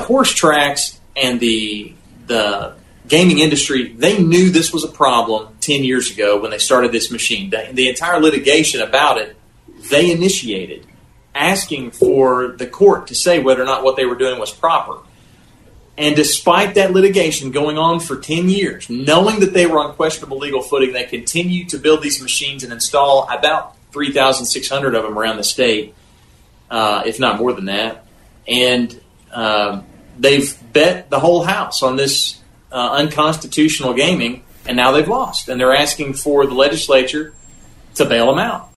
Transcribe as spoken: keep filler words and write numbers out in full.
horse tracks and the the gaming industry, they knew this was a problem ten years ago when they started this machine. The, the entire litigation about it, they initiated, asking for the court to say whether or not what they were doing was proper. And despite that litigation going on for ten years, knowing that they were on questionable legal footing, they continued to build these machines and install about three thousand six hundred of them around the state, uh, if not more than that. And uh, they've bet the whole house on this uh, unconstitutional gaming, and now they've lost. And they're asking for the legislature to bail them out.